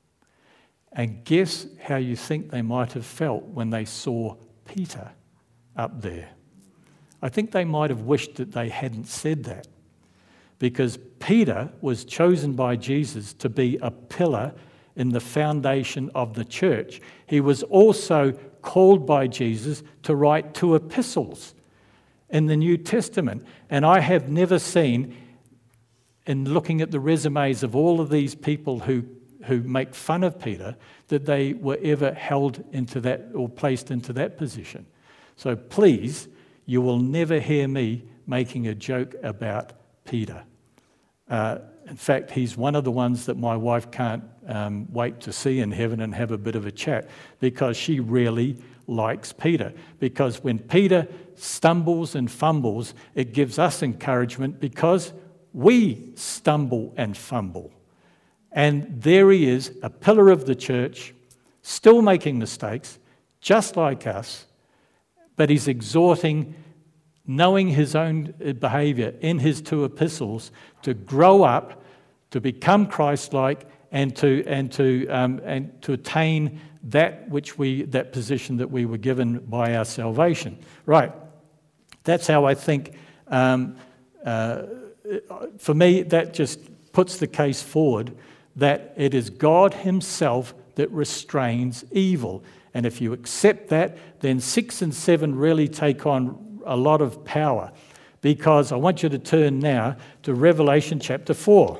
And guess how you think they might have felt when they saw Peter up there? I think they might have wished that they hadn't said that, because Peter was chosen by Jesus to be a pillar in the foundation of the church. He was also called by Jesus to write two epistles in the New Testament. And I have never seen, in looking at the resumes of all of these people who, who make fun of Peter, that they were ever held into that or placed into that position. So please, you will never hear me making a joke about Peter. Uh, in fact, he's one of the ones that my wife can't um, wait to see in heaven and have a bit of a chat, because she really likes Peter. Because when Peter stumbles and fumbles, it gives us encouragement, because we stumble and fumble. And there he is, a pillar of the church, still making mistakes, just like us, but he's exhorting, knowing his own behaviour in his two epistles, to grow up, to become Christ-like, and to and to um, and to attain that which we that position that we were given by our salvation. Right. That's how I think. Um, uh, for me, that just puts the case forward that it is God Himself that restrains evil. And if you accept that, then six and seven really take on a lot of power, because I want you to turn now to Revelation chapter four.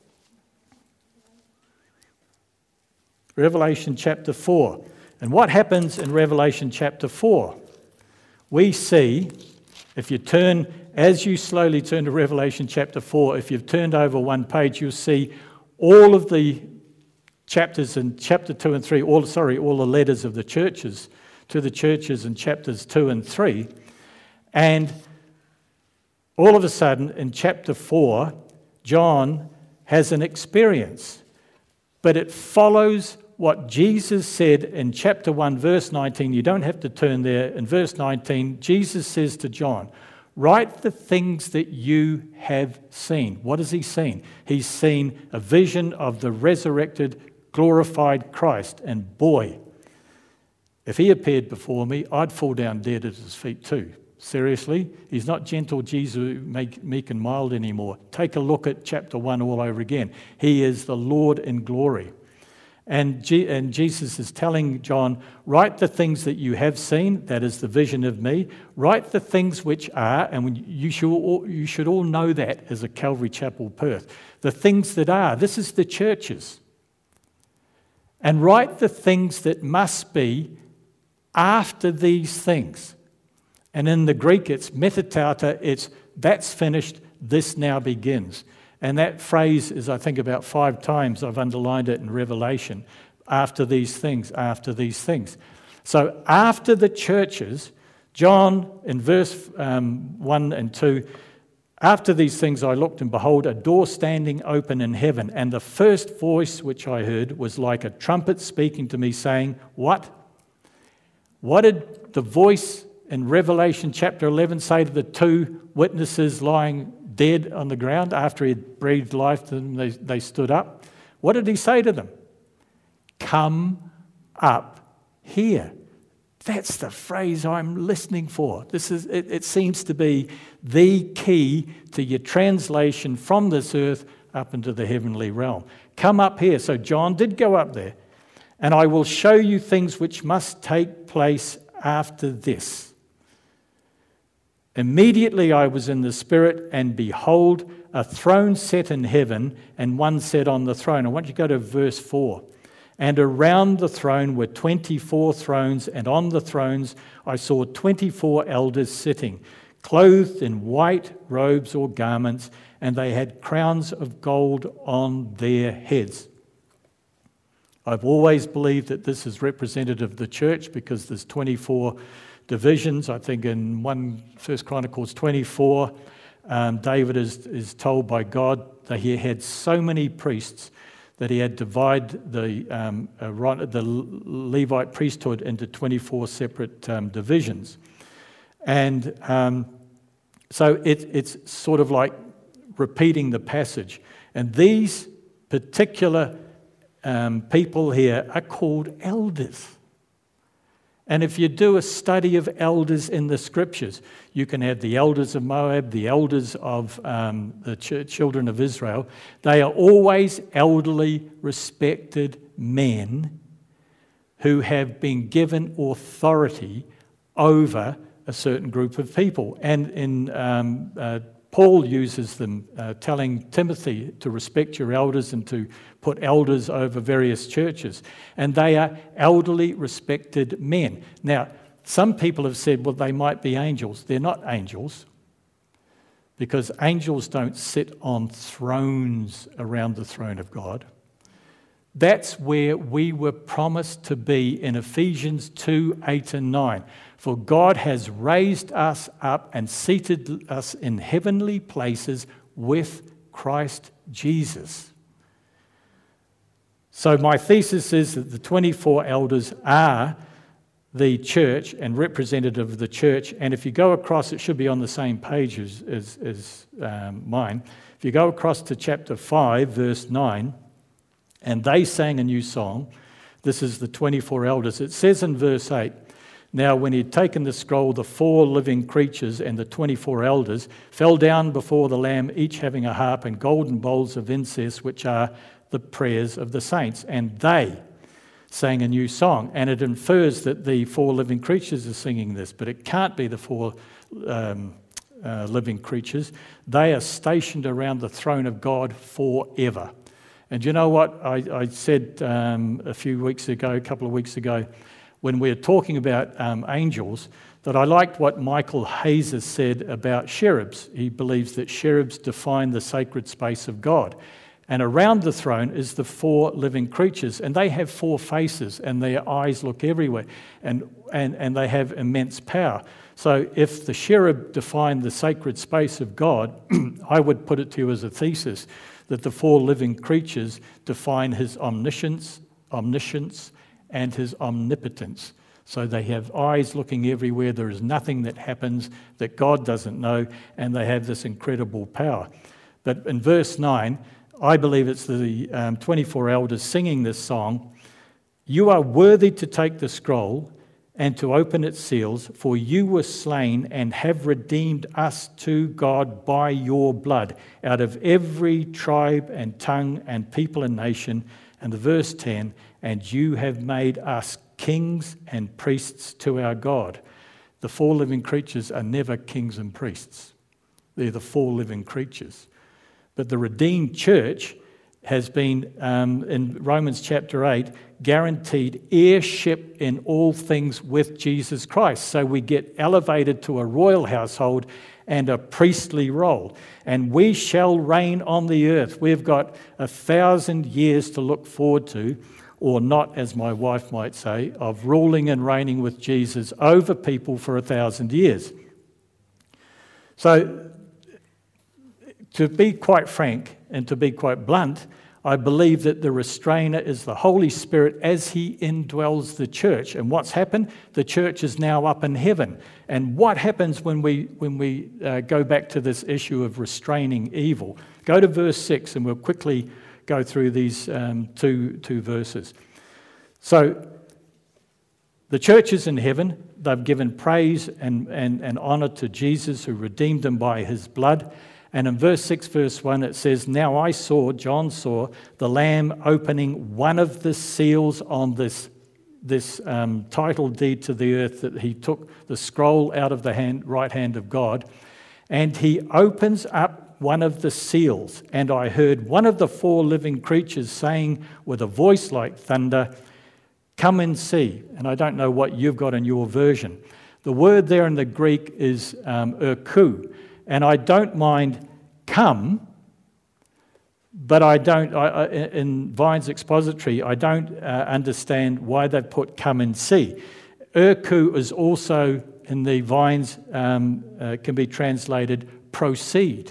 Revelation chapter four. And what happens in Revelation chapter four? We see, if you turn, as you slowly turn to Revelation chapter four, if you've turned over one page, you'll see all of the chapters in chapter two and three, all sorry, all the letters of the churches to the churches in chapters two and three. And all of a sudden, in chapter four, John has an experience. But it follows what Jesus said in chapter one, verse nineteen. You don't have to turn there. In verse nineteen, Jesus says to John, "Write the things that you have seen." What has he seen? He's seen a vision of the resurrected, glorified Christ. And boy, if he appeared before me, I'd fall down dead at his feet too. Seriously, he's not gentle Jesus, meek and mild anymore. Take a look at chapter one all over again. He is the Lord in glory. And, G- and Jesus is telling John, write the things that you have seen, that is the vision of me. Write the things which are, and when you, should all, you should all know that as a Calvary Chapel Perth. The things that are, this is the churches. And write the things that must be after these things. And in the Greek, it's metatauta, it's that's finished, this now begins. And that phrase is, I think, about five times I've underlined it in Revelation. After these things, after these things. So after the churches, John in verse um, one and two, after these things I looked, and behold, a door standing open in heaven. And the first voice which I heard was like a trumpet speaking to me, saying, what? What did the voice in Revelation chapter eleven say to the two witnesses lying dead on the ground after he had breathed life to them? They, they stood up. What did he say to them? Come up here. That's the phrase I'm listening for. This is it, it seems to be the key to your translation from this earth up into the heavenly realm. Come up here. So John did go up there. And I will show you things which must take place after this. Immediately I was in the Spirit, and behold, a throne set in heaven, and one sat on the throne. I want you to go to verse four. And around the throne were twenty-four thrones, and on the thrones I saw twenty-four elders sitting, clothed in white robes or garments, and they had crowns of gold on their heads. I've always believed that this is representative of the church because there's twenty-four divisions. I think in First Chronicles twenty-four, um, David is, is told by God that he had so many priests that he had divided the, um, uh, the Levite priesthood into twenty-four separate um, divisions. And um, so it, it's sort of like repeating the passage. And these particular um, people here are called elders. And if you do a study of elders in the scriptures, you can have the elders of Moab, the elders of um, the ch- children of Israel. They are always elderly, respected men who have been given authority over a certain group of people. And in um, uh, Paul uses them, uh, telling Timothy to respect your elders and to put elders over various churches. And they are elderly, respected men. Now, some people have said, well, they might be angels. They're not angels, because angels don't sit on thrones around the throne of God. That's where we were promised to be in Ephesians two, eight and nine. For God has raised us up and seated us in heavenly places with Christ Jesus. So my thesis is that the twenty-four elders are the church and representative of the church. And if you go across, it should be on the same page as, as, as um, mine. If you go across to chapter five, verse nine, and they sang a new song. This is the twenty-four elders. It says in verse eight, now when he had taken the scroll, the four living creatures and the twenty-four elders fell down before the Lamb, each having a harp and golden bowls of incense, which are the prayers of the saints. And they sang a new song. And it infers that the four living creatures are singing this, but it can't be the four um, uh, living creatures. They are stationed around the throne of God forever. And you know what I, I said um, a few weeks ago, a couple of weeks ago, when we were talking about um, angels, that I liked what Michael Hayes said about cherubs. He believes that cherubs define the sacred space of God. And around the throne is the four living creatures, and they have four faces, and their eyes look everywhere, and, and, and they have immense power. So if the cherub defined the sacred space of God, I would put it to you as a thesis that the four living creatures define his omniscience, omniscience, and his omnipotence. So they have eyes looking everywhere. There is nothing that happens that God doesn't know, and they have this incredible power. But in verse nine, I believe it's the um, twenty-four elders singing this song. You are worthy to take the scroll and to open its seals, for you were slain and have redeemed us to God by your blood out of every tribe and tongue and people and nation, And the verse ten, and you have made us kings and priests to our God. The four living creatures are never kings and priests. They're the four living creatures. But the redeemed church has been, um, in Romans chapter eight, guaranteed heirship in all things with Jesus Christ. So we get elevated to a royal household and a priestly role. And we shall reign on the earth. We've got a thousand years to look forward to, or not, as my wife might say, of ruling and reigning with Jesus over people for a thousand years. So, to be quite frank and to be quite blunt, I believe that the restrainer is the Holy Spirit as he indwells the church. And what's happened? The church is now up in heaven. And what happens when we when we uh, go back to this issue of restraining evil? Go to verse six and we'll quickly go through these um, two, two verses. So the church is in heaven. They've given praise and, and, and honour to Jesus who redeemed them by his blood. And in verse six, verse one, it says, now I saw, John saw, the Lamb opening one of the seals on this, this um, title deed to the earth, that he took the scroll out of the hand, right hand of God, and he opens up one of the seals. And I heard one of the four living creatures saying with a voice like thunder, come and see. And I don't know what you've got in your version. The word there in the Greek is um, erku. And I don't mind come, but I don't, I, I, in Vine's expository, I don't uh, understand why they've put come and see. Erku is also, in the Vine's, um, uh, can be translated proceed.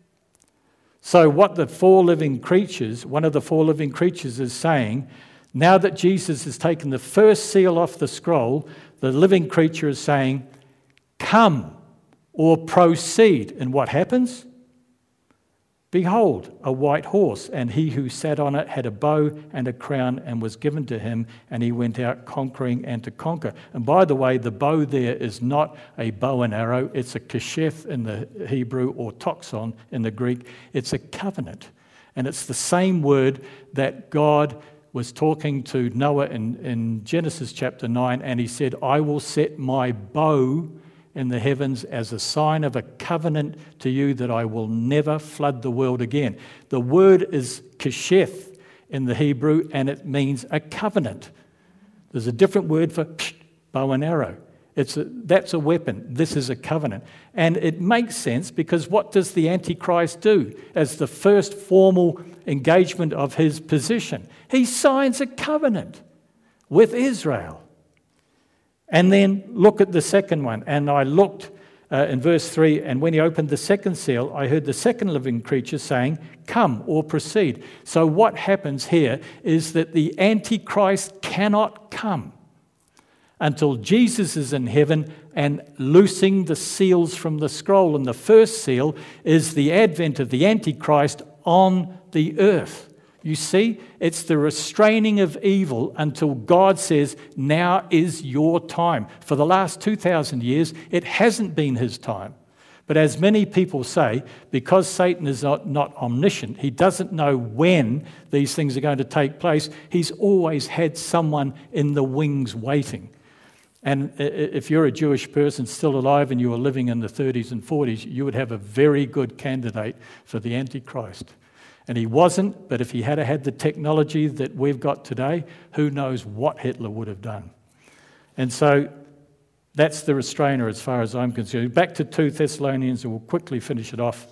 So what the four living creatures, one of the four living creatures is saying, now that Jesus has taken the first seal off the scroll, the living creature is saying, come. Or proceed. And what happens? Behold, a white horse, and he who sat on it had a bow and a crown and was given to him, and he went out conquering and to conquer. And by the way, the bow there is not a bow and arrow. It's a keshef in the Hebrew or toxon in the Greek. It's a covenant. And it's the same word that God was talking to Noah in, in Genesis chapter nine, and he said, I will set my bow in the heavens as a sign of a covenant to you that I will never flood the world again. The word is keshef in the Hebrew, and it means a covenant. There's a different word for bow and arrow. It's a, that's a weapon. This is a covenant. And it makes sense because what does the Antichrist do as the first formal engagement of his position? He signs a covenant with Israel. And then look at the second one. And I looked uh, in verse three, and when he opened the second seal, I heard the second living creature saying, come or proceed. So what happens here is that the Antichrist cannot come until Jesus is in heaven and loosing the seals from the scroll. And the first seal is the advent of the Antichrist on the earth. You see, it's the restraining of evil until God says, now is your time. For the last two thousand years, it hasn't been his time. But as many people say, because Satan is not, not omniscient, he doesn't know when these things are going to take place. He's always had someone in the wings waiting. And if you're a Jewish person still alive and you were living in the thirties and forties, you would have a very good candidate for the Antichrist. And he wasn't, but if he had had the technology that we've got today, who knows what Hitler would have done. And so that's the restrainer as far as I'm concerned. Back to two Thessalonians, and we'll quickly finish it off.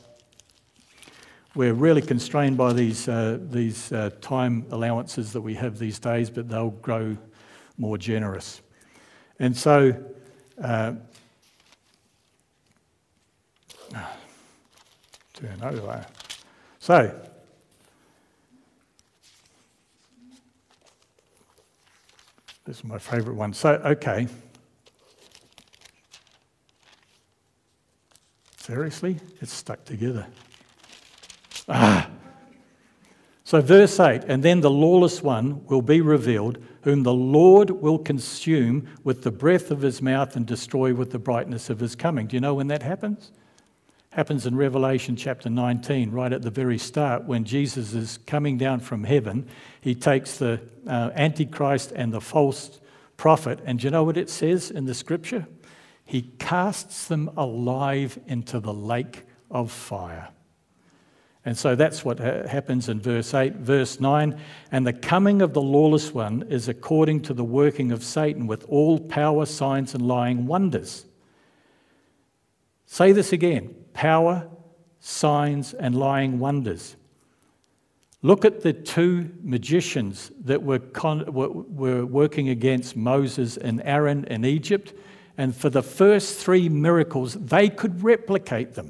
We're really constrained by these, uh, these uh, time allowances that we have these days, but they'll grow more generous. And so, uh, turn over. So, this is my favourite one. So, okay. Seriously? It's stuck together. Ah. So verse eight, and then the lawless one will be revealed, whom the Lord will consume with the breath of his mouth and destroy with the brightness of his coming. Do you know when that happens? happens in Revelation chapter nineteen, right at the very start, when Jesus is coming down from heaven. He takes the uh, Antichrist and the false prophet, and do you know what it says in the scripture? He casts them alive into the lake of fire. And so that's what ha- happens in verse eight. Verse nine, and the coming of the lawless one is according to the working of Satan with all power, signs, and lying wonders. Say this again, power, signs, and lying wonders. Look at the two magicians that were, con- were, were working against Moses and Aaron in Egypt, and for the first three miracles, they could replicate them.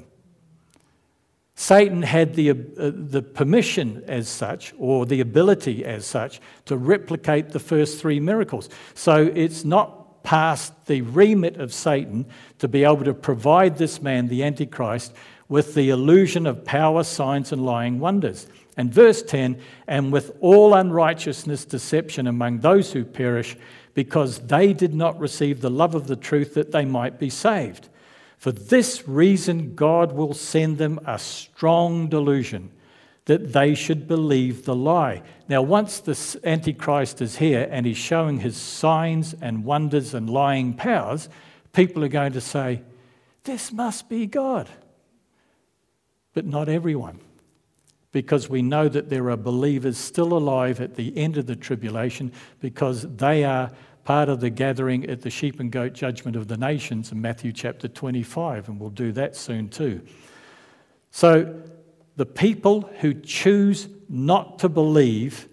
Satan had the, uh, the permission as such, or the ability as such, to replicate the first three miracles. So it's not past the remit of Satan to be able to provide this man, the Antichrist, with the illusion of power, signs, and lying wonders. And verse ten, and with all unrighteousness, deception among those who perish, because they did not receive the love of the truth that they might be saved. For this reason, God will send them a strong delusion, that they should believe the lie. Now, once this Antichrist is here and he's showing his signs and wonders and lying powers, people are going to say, this must be God. But not everyone, because we know that there are believers still alive at the end of the tribulation, because they are part of the gathering at the sheep and goat judgment of the nations in Matthew chapter twenty-five, and we'll do that soon too. So the people who choose not to believe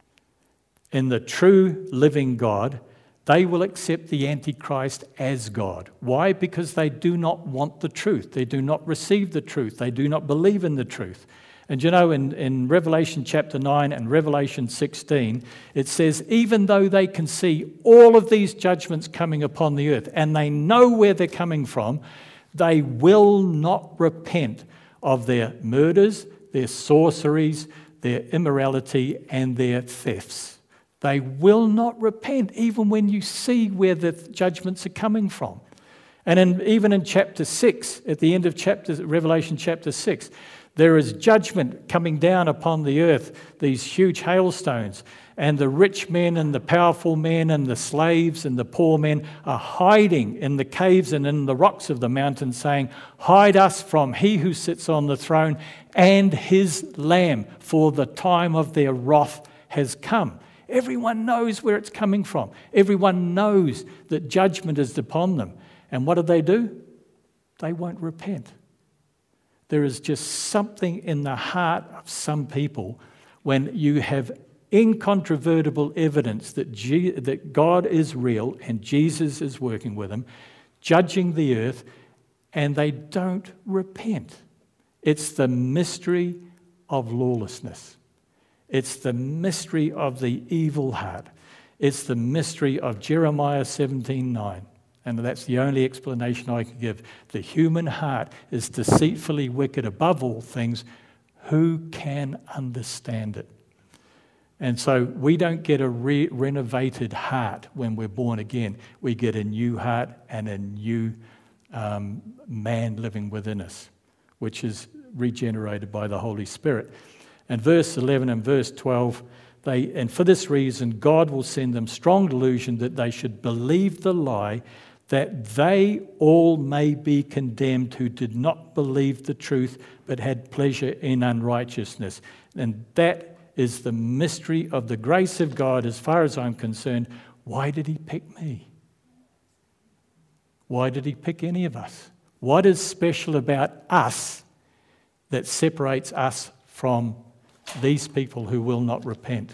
in the true living God, they will accept the Antichrist as God. Why? Because they do not want the truth. They do not receive the truth. They do not believe in the truth. And you know, in, in Revelation chapter nine and Revelation sixteen, it says, even though they can see all of these judgments coming upon the earth, and they know where they're coming from, they will not repent of their murders, their sorceries, their immorality, and their thefts. They will not repent, even when you see where the judgments are coming from. And in, even in chapter six, at the end of chapter Revelation chapter six, there is judgment coming down upon the earth, these huge hailstones, and the rich men and the powerful men and the slaves and the poor men are hiding in the caves and in the rocks of the mountain, saying, hide us from he who sits on the throne and his Lamb, for the time of their wrath has come. Everyone knows where it's coming from. Everyone knows that judgment is upon them. And what do they do? They won't repent. There is just something in the heart of some people when you have incontrovertible evidence that, G- that God is real and Jesus is working with them, judging the earth, and they don't repent. It's the mystery of lawlessness. It's the mystery of the evil heart. It's the mystery of Jeremiah seventeen nine. And that's the only explanation I can give. The human heart is deceitfully wicked above all things. Who can understand it? And so we don't get a re- renovated heart when we're born again. We get a new heart and a new um, man living within us, which is regenerated by the Holy Spirit. And verse eleven and verse twelve, they, and for this reason, God will send them strong delusion that they should believe the lie, that they all may be condemned who did not believe the truth but had pleasure in unrighteousness. And that is the mystery of the grace of God as far as I'm concerned. Why did he pick me? Why did he pick any of us? What is special about us that separates us from these people who will not repent?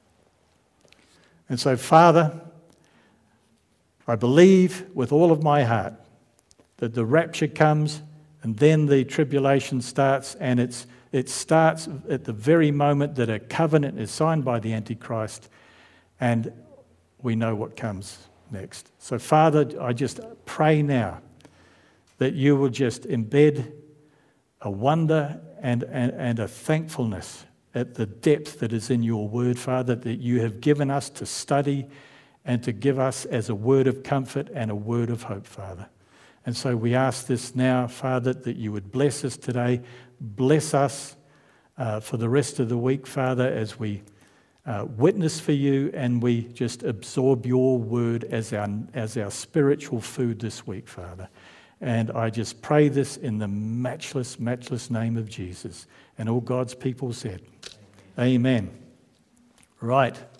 And so, Father, I believe with all of my heart that the rapture comes and then the tribulation starts, and it's, it starts at the very moment that a covenant is signed by the Antichrist, and we know what comes next. So, Father, I just pray now that you will just embed a wonder and, and, and a thankfulness at the depth that is in your word, Father, that you have given us to study and to give us as a word of comfort and a word of hope, Father. And so we ask this now, Father, that you would bless us today. Bless us uh, for the rest of the week, Father, as we uh, witness for you and we just absorb your word as our, as our spiritual food this week, Father. And I just pray this in the matchless, matchless name of Jesus. And all God's people said, Amen. Amen. Right.